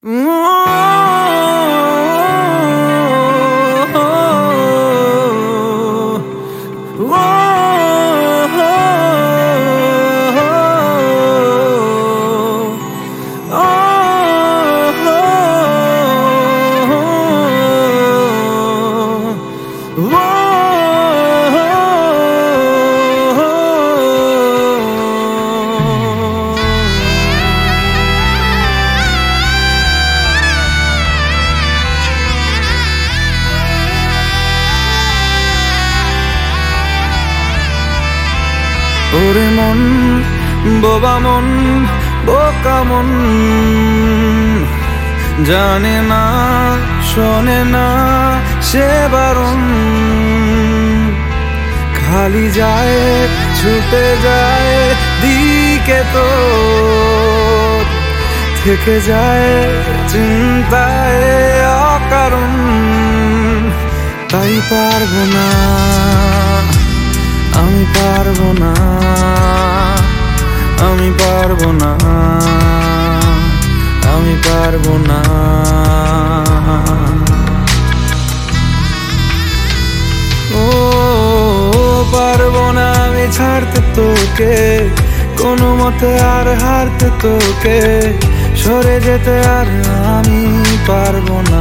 ওরে মন, বোবা মন, বোকা মন, জানে না শোনে না সে বারণ, খালি যায় ছুটে যায় দিকে তো থেকে যায় চিন্তায় অকারণ। তাই পারবো না, আমি পারবো না, আমি পারবো না, আমি পারবো না। ও পারবো না আমি ছাড়তে তোকে, কোনো মতে আর হারতে তোকে, সরে যেতে আর আমি পারবো না।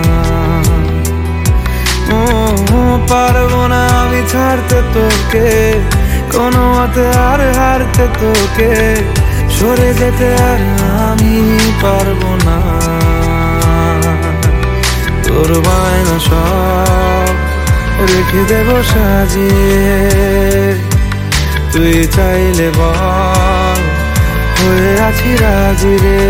ও পারবো না আমি ছাড়তে তোকে, কোনো মতে আর হারতে তোকে, সরে যেতে আর আমি পারবো না। তোর বায়না সব রেখে দেব সাজিয়ে, তুই চাইলে বল হয়ে আছি রাজি রে।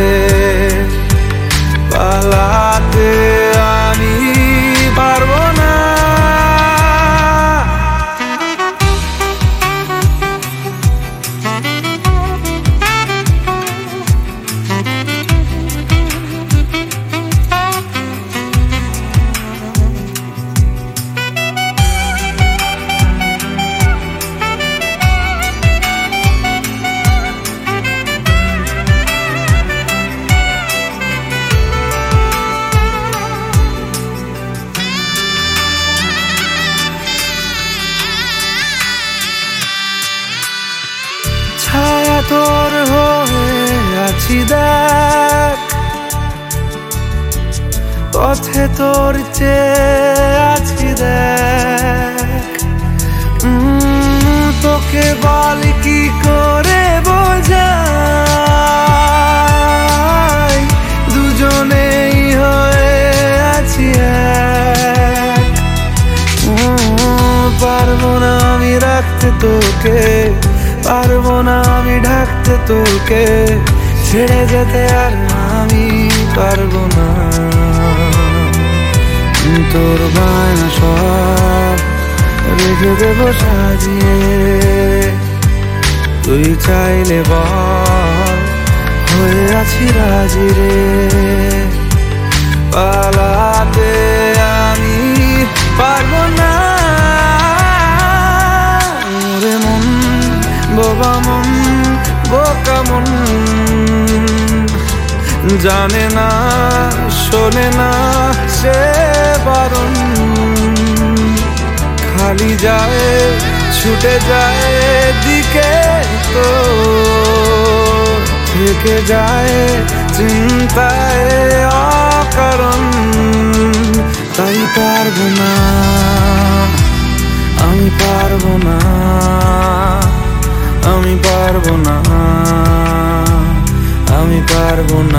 পালাতে আমি পারবো না, ছায়া তোর হয়ে আছি দেখ, পথে তোর চেয়ে আছি দেখ। তোকে বল কি করে বোঝাই, দুজনেই হয়ে আছি এক। পারবো না আমি রাখতে তোকে, পারবো না আমি ঢাকতে তোকে, ছেড়ে যেতে আর আমি পারবো না। তোর বায়না সব রেখে দেব সাজিয়ে, তুই চাইলে বল হয়ে আছি রাজি রে। পালাতে আমি পারবো না, ওরে মন, বোবা মন, বোকা মন, জানে না শোনে না সে বারণ, খালি যায় ছুটে যায় দিকে তো থেকে যায় চিন্তায় অকারণ। তাই পারবো না, আমি পারবো না, আমি পারবো না, আমি পারবো না।